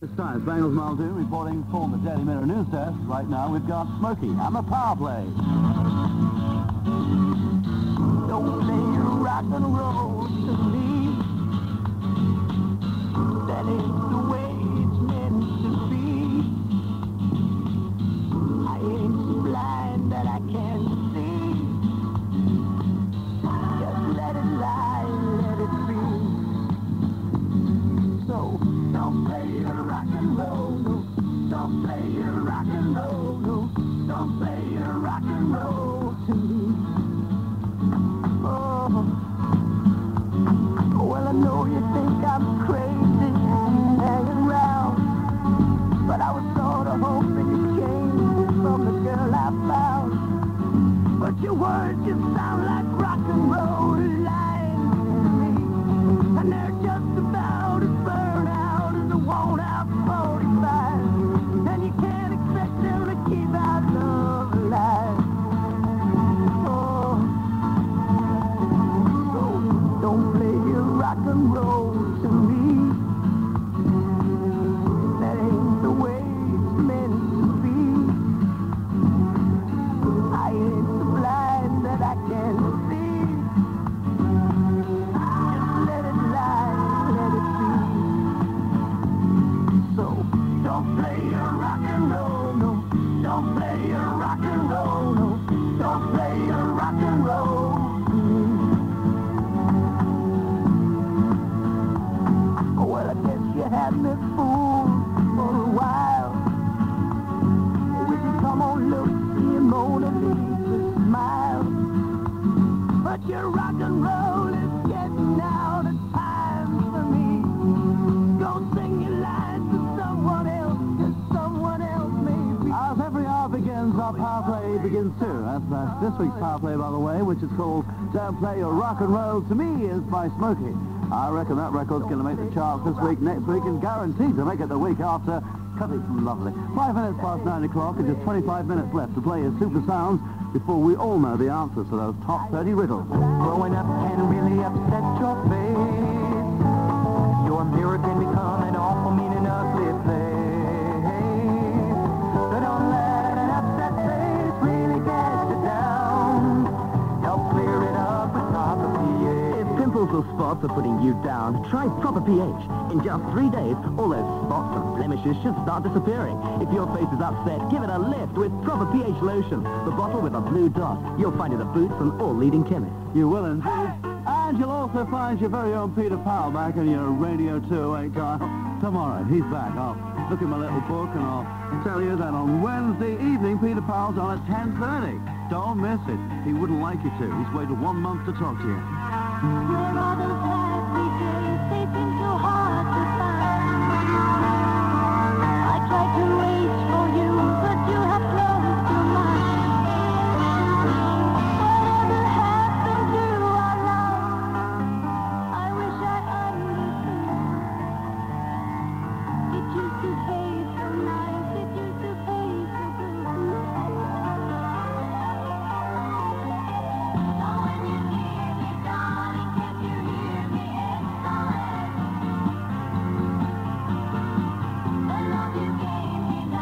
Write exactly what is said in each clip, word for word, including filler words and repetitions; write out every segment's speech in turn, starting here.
It's time. Bangles Muldoon reporting for the Daily Mirror News Desk. Right now we've got Smokey and the Power Play. Don't play rock and roll to me. That ain't the way it's meant to be. I ain't so blind that I can't see. Just let it lie, let it be. So don't play rock and roll, no. Don't play rock and roll, no. Don't play rock and roll to me. Oh, well, I know you think I'm crazy hanging around, but I was sort of hoping you came from the girl I found. But your words just sound like rock and roll lines to me, and they're just about as burned out as a worn-out forty-five, and you can't expect them to keep our love alive. Oh, so don't play your rock and roll to me. That ain't the way it's meant to be. I ain't so blind that I can't see. Just let it lie, let it be. So don't play your rock and roll, no. Don't play your rock and roll, no. Don't play your rock and roll to me. Well, I guess you had me fooled for a while. Would you come on, look, see Mona Lisa smile? But your rock and roll is getting out of time for me. Go sing your lines to someone else, cause someone else maybe. As every hour begins, our Power Play begins too. That's uh, this week's Power Play, by the way, which is called Don't Play Your Rock and Roll to Me, is by Smokey. I reckon that record's going to make the charts this week, next week, and guaranteed to make it the week after. Cut it lovely. Five minutes past nine o'clock, and just twenty-five minutes left to play your super sounds before we all know the answers to those top thirty riddles. Growing up can really upset your face. Your mirror can become an awful, mean and ugly place. So don't let an upset face really get you down. Help clear it up with proper pH. If pimples or spots are putting you down, try Proper pH. In just three days, all those spots and blemishes should start disappearing. If your face is upset, give it a lift with Proper pH lotion. The bottle with a blue dot. You'll find it at Boots from all leading chemists. You will indeed. And you'll also find your very own Peter Powell back in your Radio two oh eight dial tomorrow. He's back. I'll look at my little book and I'll tell you that on Wednesday evening, Peter Powell's on at ten thirty. Don't miss it. He wouldn't like you to. He's waited one month to talk to you. Where are those happy days? They seem so hard to find. I tried to reach for you, but you have closed your mind. Whatever happened to our love? I wish I understood. It used to fade so nice, it used to fade so good. So when you hear me, darling, can't you hear me? Excellent. The love you gave me.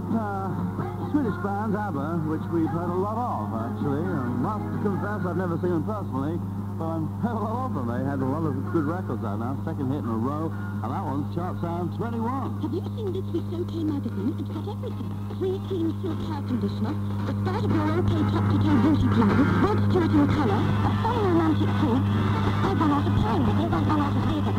uh, Swedish band, ABBA, which we've heard a lot of, actually. I must confess I've never seen them personally, but I've heard a lot of them. They had a lot of good records out now, second hit in a row, and that one's Chart Sound twenty-one. Have you ever seen this week's OK magazine? It's got everything. Free clean silk hair conditioner, the start of your OK top-to-toe beauty blouse, red turtle colour, a funny romantic kiss. I've run out of time, but they've run out of labour.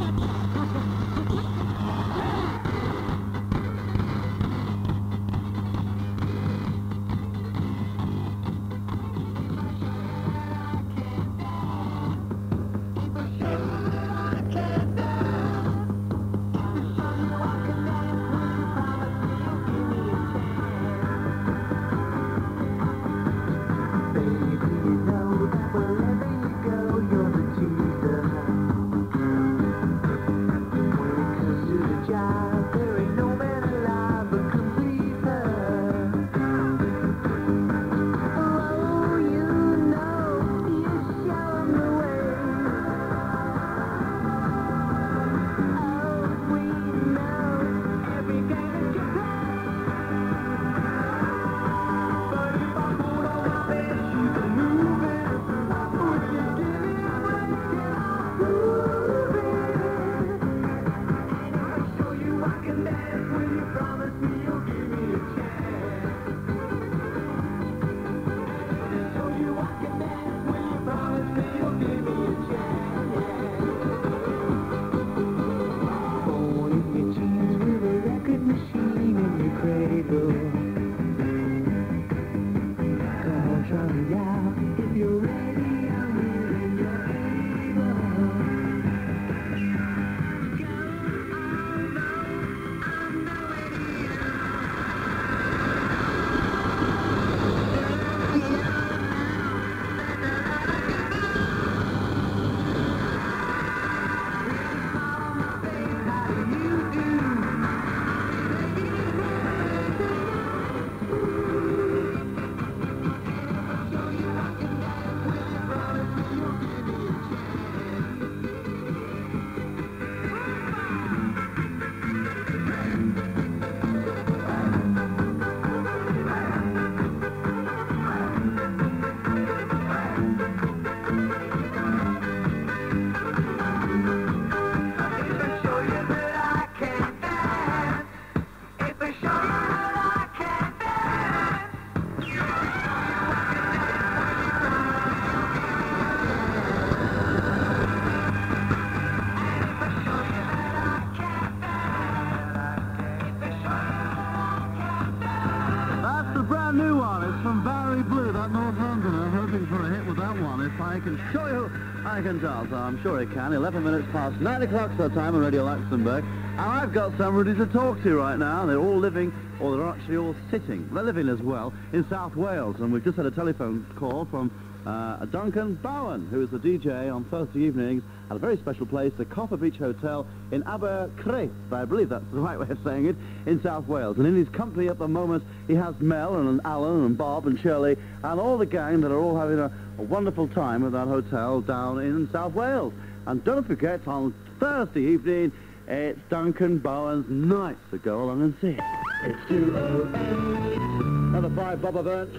I can show you I can tell, so I'm sure it can. eleven minutes past nine o'clock so time on Radio Luxembourg. And I've got somebody to talk to right now. They're all living, or they're actually all sitting. They're living as well in South Wales. And we've just had a telephone call from uh, Duncan Bowen, who is the D J on Thursday evenings at a very special place, the Copper Beach Hotel in Abercrith. I believe that's the right way of saying it, in South Wales. And in his company at the moment, he has Mel and Alan and Bob and Shirley and all the gang that are all having a, a wonderful time at that hotel down in South Wales. And don't forget, on Thursday evening, it's Duncan Bowen's night, so go along and see it. It's two oh eight. Another five Bobber Burns.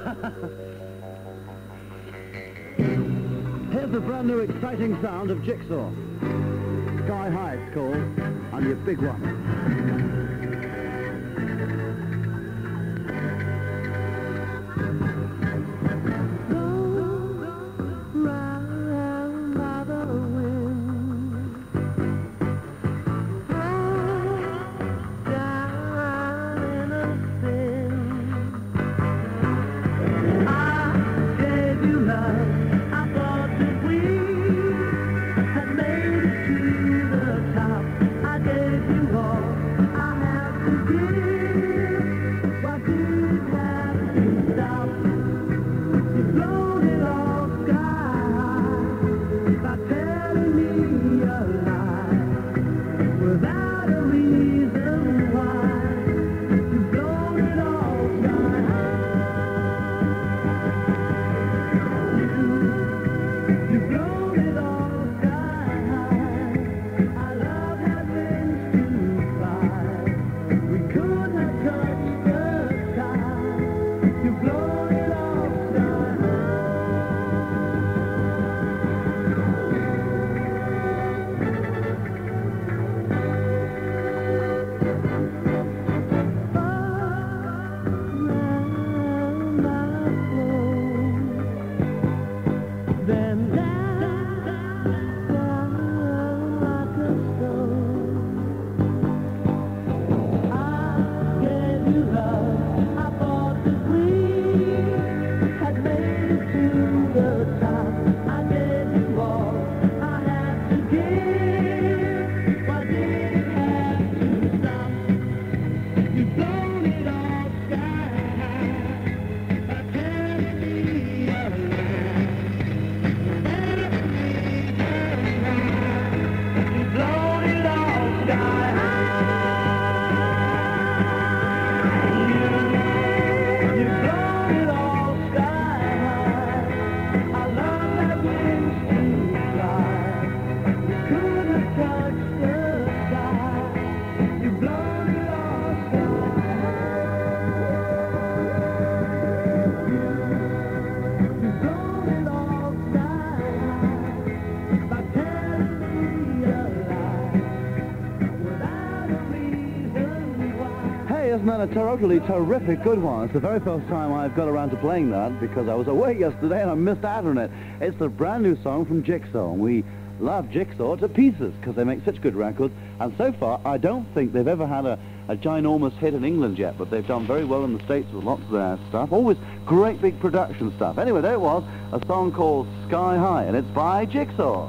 Here's the brand new exciting sound of Jigsaw. Sky High it's called, and your big one. I gave you all. Wasn't that a totally terrific good one? It's the very first time I've got around to playing that because I was away yesterday and I missed out on it. It's a brand new song from Jigsaw, and we love Jigsaw to pieces because they make such good records. And so far, I don't think they've ever had a, a ginormous hit in England yet, but they've done very well in the States with lots of their stuff. Always great big production stuff. Anyway, there it was, a song called Sky High, and it's by Jigsaw.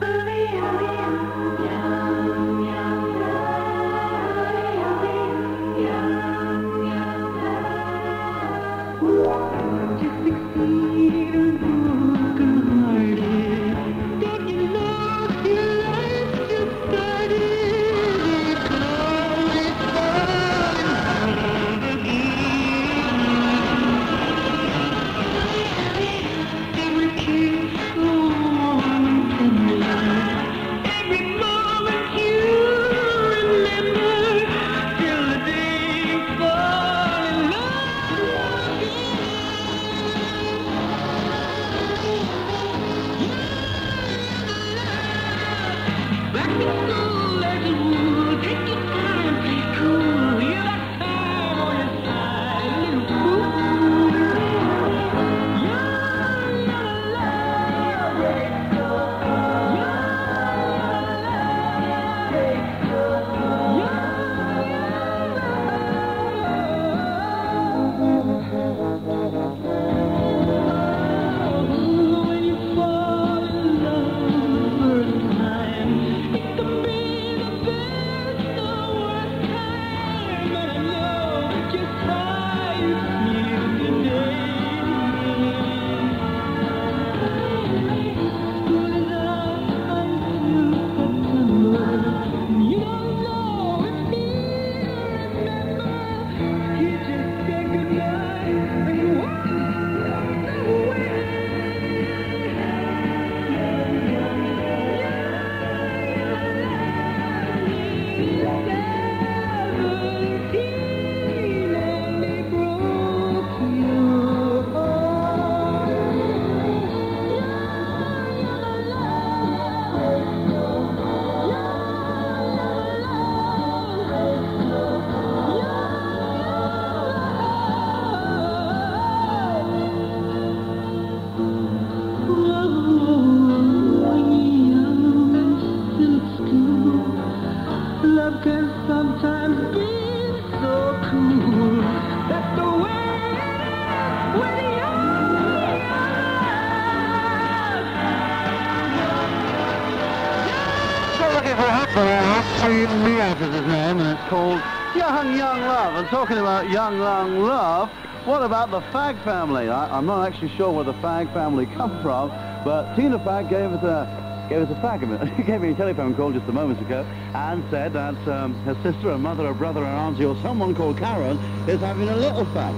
Is his name, and it's called Young Young Love. And talking about Young Young Love, what about the Fag Family? I, I'm not actually sure where the Fag Family come from, but Tina Fag gave us a gave us a fag. She gave me a telephone call just a moment ago and said that um, her sister, her mother, her brother, her auntie, or someone called Karen is having a little fag.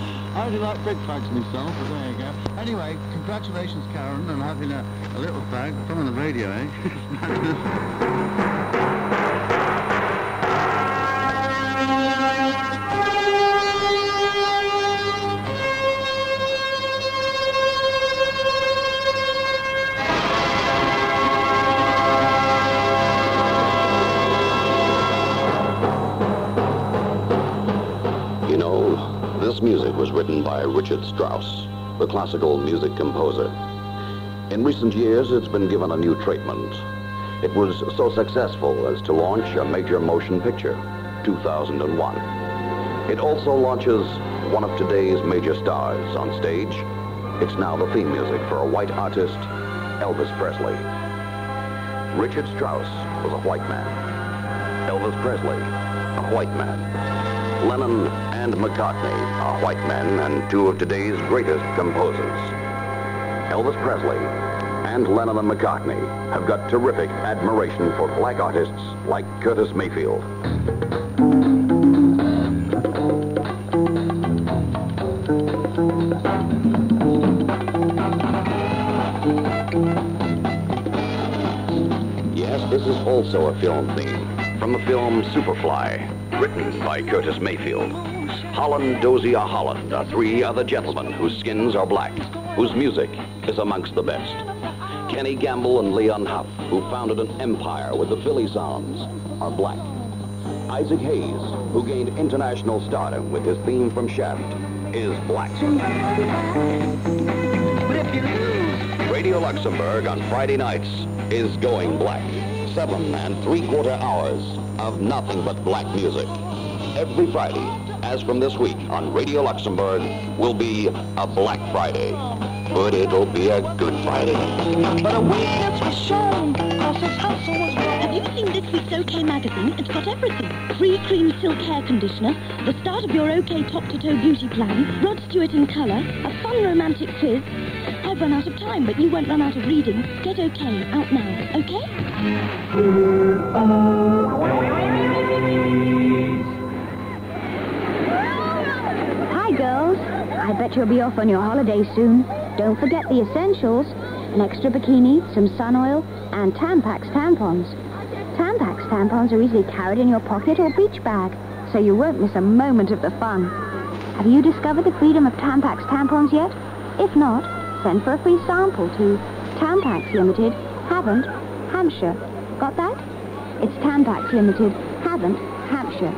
I do like big fags myself, but there you go. Anyway, congratulations, Karen, on having a, a little fag. From on the radio, eh? This music was written by Richard Strauss, the classical music composer. In recent years, it's been given a new treatment. It was so successful as to launch a major motion picture, two thousand one. It also launches one of today's major stars on stage. It's now the theme music for a white artist, Elvis Presley. Richard Strauss was a white man. Elvis Presley, a white man. Lennon and McCartney are white men and two of today's greatest composers. Elvis Presley and Lennon and McCartney have got terrific admiration for black artists like Curtis Mayfield. Yes, this is also a film theme from the film Superfly, written by Curtis Mayfield. Holland, Dozier, Holland are three other gentlemen whose skins are black, whose music is amongst the best. Kenny Gamble and Leon Huff, who founded an empire with the Philly Sounds, are black. Isaac Hayes, who gained international stardom with his theme from Shaft, is Black. But if you lose... Radio Luxembourg on Friday nights is going black. Seven and three-quarter hours of nothing but black music. Every Friday, as from this week on Radio Luxembourg, will be a Black Friday. But it'll be a good Friday. But a weakness was shown, cause his hustle was wrong. Have you seen this week's OK magazine? It's got everything. Free cream silk hair conditioner, the start of your OK top-to-toe beauty plan, Rod Stewart in colour, a fun romantic quiz. I've run out of time, but you won't run out of reading. Get OK out now, OK? Hi, girls. I bet you'll be off on your holiday soon. Don't forget the essentials. An extra bikini, some sun oil, and Tampax tampons. Tampax tampons are easily carried in your pocket or beach bag, so you won't miss a moment of the fun. Have you discovered the freedom of Tampax tampons yet? If not, send for a free sample to Tampax Limited, Havant, Hampshire. Got that? It's Tampax Limited, Havant, Hampshire.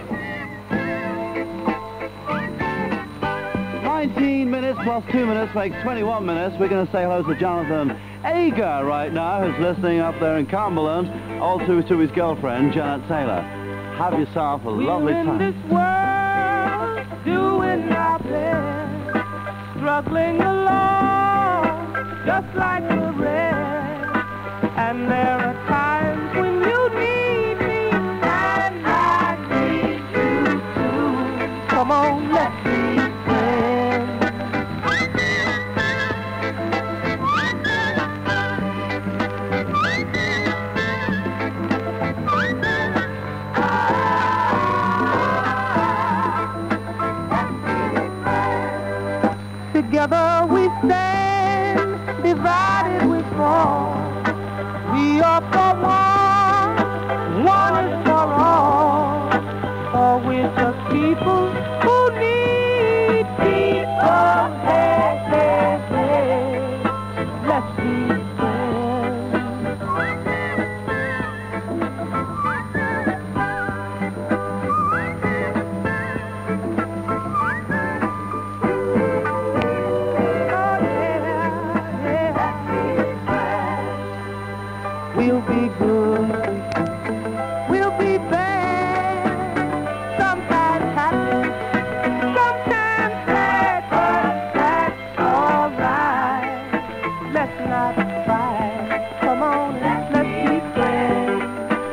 nineteen minutes plus two minutes makes twenty-one minutes. We're going to say hello to Jonathan Ager right now, who's listening up there in Cumberland, also to his girlfriend, Janet Taylor. Have yourself a lovely time. In this world, doing nothing, struggling along, just like the rest. And there are times when you need me, and I need you too. Come on, let's be friends. Together we stand, divided we fall. We are for one, one is for all. For we're just people who need people. Hey, hey, hey. Let's be We'll be good, we'll be bad, sometimes happy, sometimes sad, but that's all right. Let's not fight, come on, let's be friends.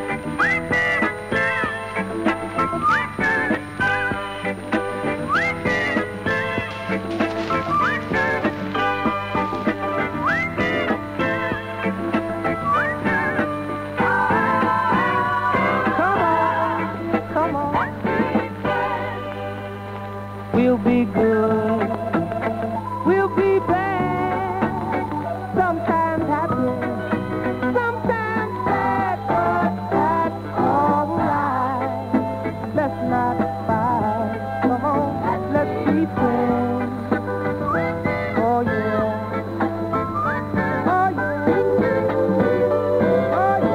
We'll be good, we'll be bad, sometimes happy, sometimes sad, but that's all right. Let's not fight, come on, let's be friends. Oh yeah, oh yeah, oh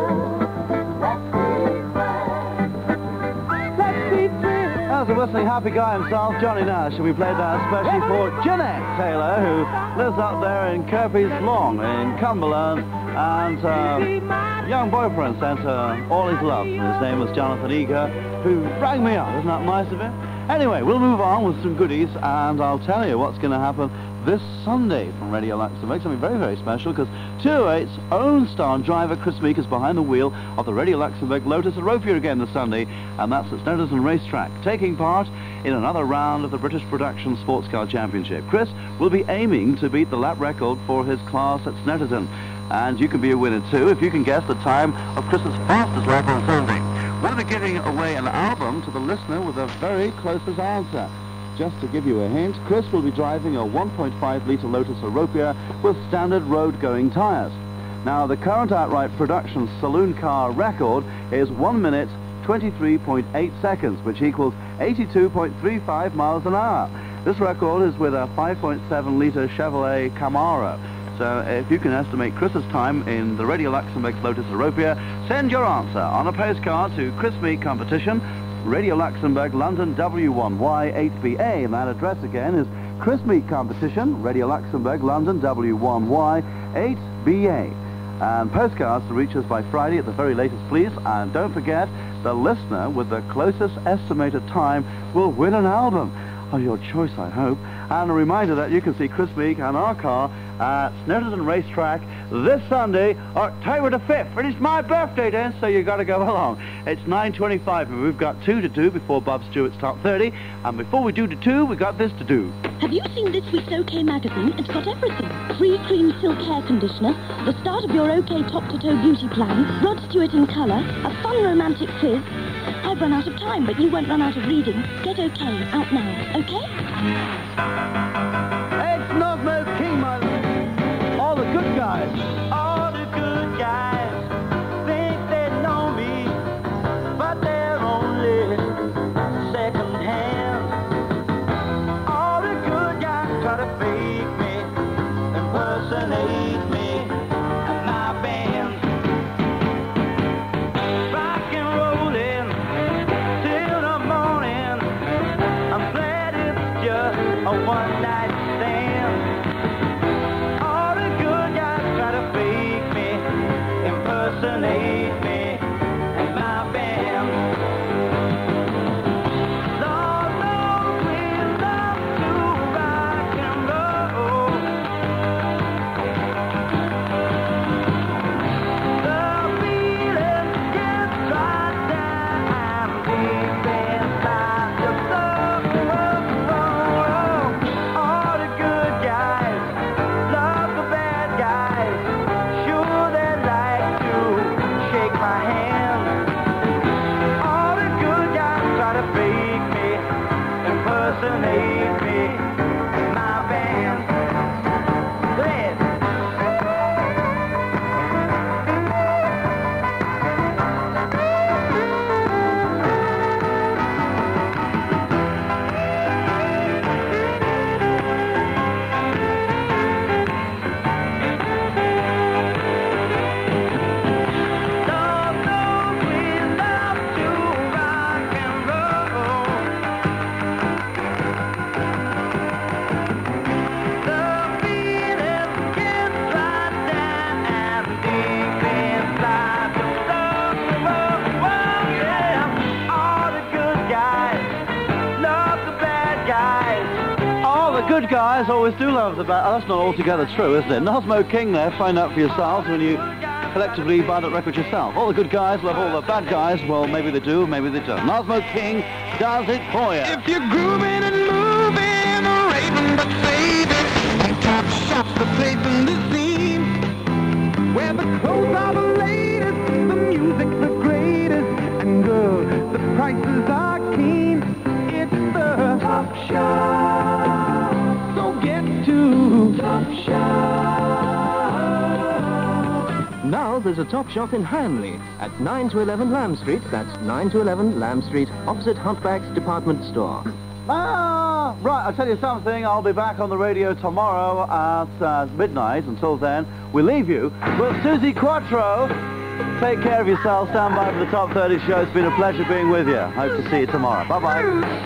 yeah, let's be friends. That's a whistling happy guy himself, Johnny Nash, and we played that especially for Jeanette Taylor, who lives up there in Kirby's Long in Cumberland, and uh, young boyfriend sent her all his love. His name was Jonathan Eger, who rang me up. Isn't that nice of him? Anyway, we'll move on with some goodies, and I'll tell you what's going to happen this Sunday from Radio Luxembourg. Something very, very special, because two oh eight's own star driver Chris Meek is behind the wheel of the Radio Luxembourg Lotus Europia again this Sunday, and that's at Snetterton Racetrack, taking part in another round of the British Production Sports Car Championship. Chris will be aiming to beat the lap record for his class at Snetterton, and you can be a winner too if you can guess the time of Chris's fastest lap on Sunday. We'll be giving away an album to the listener with the very closest answer. Just to give you a hint, Chris will be driving a one point five litre Lotus Europia with standard road-going tyres. Now, the current outright production saloon car record is one minute, twenty-three point eight seconds, which equals eighty-two point three five miles an hour. This record is with a five point seven litre Chevrolet Camaro. So if you can estimate Chris's time in the Radio Luxembourg Lotus Europia, Send your answer on a postcard to Chris Meek Competition, Radio Luxembourg, London W one Y eight B A. And that address again is Chris Meek Competition, Radio Luxembourg, London W one Y eight B A. And postcards to reach us by Friday at the very latest, please. And don't forget, the listener with the closest estimated time will win an album. Of your choice, I hope. And a reminder that you can see Chris Meek and our car at Snetterton Racetrack this Sunday, October the fifth. And it's my birthday then, so you got to go along. It's nine twenty-five, and we've got two to do before Bob Stewart's Top thirty. And before we do the two, we got this to do. Have you seen this week's OK magazine? It's got everything. Free cream silk hair conditioner, the start of your OK top-to-toe beauty plan, Rod Stewart in colour, a fun romantic quiz. I've run out of time, but you won't run out of reading. Get OK out now, OK? It's Nosmo King, my lord. All the good guys. All the good guys think they know me, but they're only second hand. All the good guys try to fake me, impersonate me and my band. Rock and rolling till the morning. I'm glad it's just a one night stand. All the good guys try to fake me, impersonate me and my band. Lord knows we love to rock and roll. The feeling gets right down deep inside the soul. All the good guys love the bad guys. Sure, they like to shake my hand. All the good guys try to fake me, impersonate me, my band. Go ahead. Lord knows we love to rock and roll. The feeling gets right down deep inside the soul. Yeah. All the good guys love the bad guys. All the good guys always do love the bad. Oh, that's not altogether true, isn't it? Nosmo King there, find out for yourselves when you collectively buy that record yourself. All the good guys love all the bad guys. Well, maybe they do, maybe they don't. Nosmo King does it for you. If you're grooving and moving, or raving but saving, and Top Shop's the place in the scene, where the clothes are the latest, the music's the greatest, and uh, the prices are keen. It's the Top Shop, so get to Top Shop. Now there's a Top Shop in Hanley at nine to eleven Lamb Street. That's nine to eleven Lamb Street, opposite Humpback's department store. Ah, right, I'll tell you something. I'll be back on the radio tomorrow at uh, midnight. Until then, we leave you with Susie Quattro. Take care of yourself. Stand by for the Top thirty show. It's been a pleasure being with you. Hope to see you tomorrow. Bye-bye.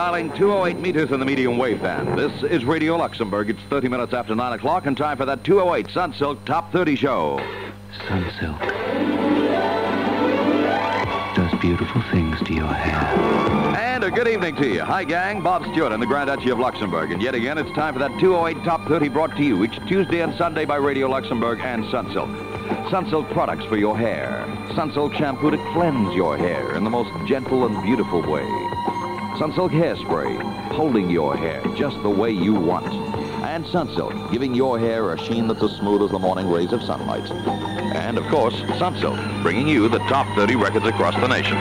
dialing two oh eight meters in the medium wave band. This is Radio Luxembourg. It's thirty minutes after nine o'clock and time for that two oh eight Sunsilk Top thirty show. Sunsilk does beautiful things to your hair. And a good evening to you. Hi, gang. Bob Stewart in the Grand Duchy of Luxembourg. And yet again, it's time for that two oh eight Top thirty brought to you each Tuesday and Sunday by Radio Luxembourg and Sunsilk. Sunsilk products for your hair. Sunsilk shampoo to cleanse your hair in the most gentle and beautiful way. Sunsilk hairspray, holding your hair just the way you want. And Sunsilk, giving your hair a sheen that's as smooth as the morning rays of sunlight. And, of course, Sunsilk, bringing you the top thirty records across the nation.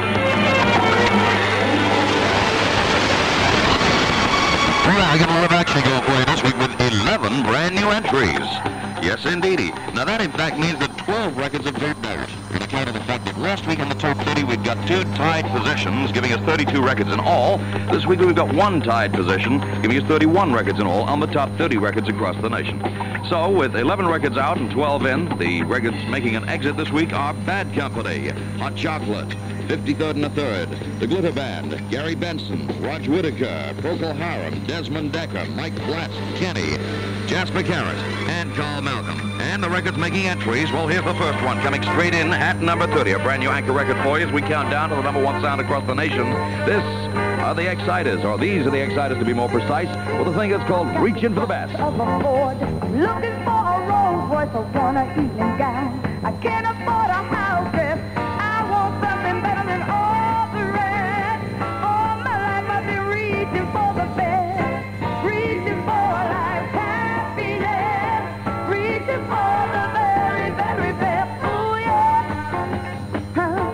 Well, I got a lot of action going for you this week with eleven brand new entries. Yes, indeedy. Now, that, in fact, means that twelve records have turned out. In account of the fact that last week in the top thirty, we've got two tied positions, giving us thirty-two records in all. This week, we've got one tied position, giving us thirty-one records in all on the top thirty records across the nation. So, with eleven records out and twelve in, the records making an exit this week are Bad Company, Hot Chocolate, fifty-third and a Third, The Glitter Band, Gary Benson, Roger Whittaker, Procol Harum, Desmond Decker, Mike Blatt, Kenny, Jasper Carrot, and Carl Malcolm. And the records making entries, well, here's the first one coming straight in at number thirty. A brand new anchor record for you as we count down to the number one sound across the nation. This are the Exciters, or these are the Exciters to be more precise, with a thing that's called Reaching for the Best. Of a Ford, looking for a Rolls Royce, I want an evening gown. I can't afford a house dress. I want something better than all the rest. All my life I've been reaching for the best, reaching for life's happiness, reaching for the very, very best. Oh yeah. Huh.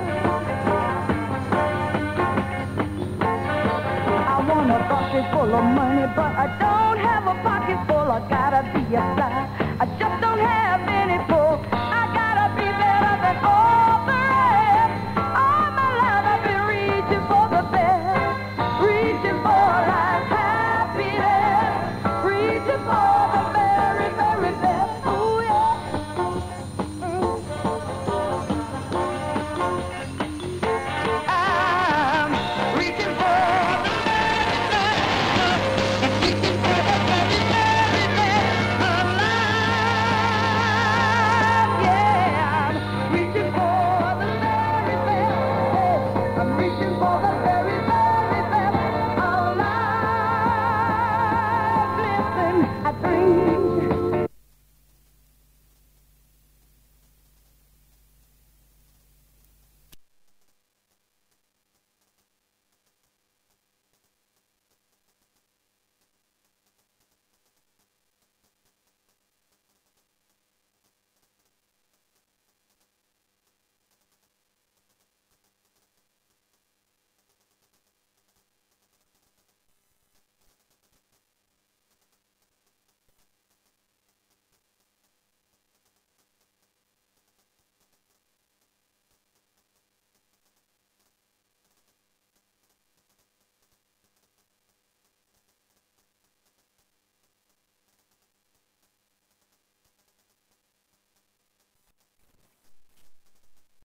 I want a bucket full of money, but I don't have a pocket full. I gotta be a fly.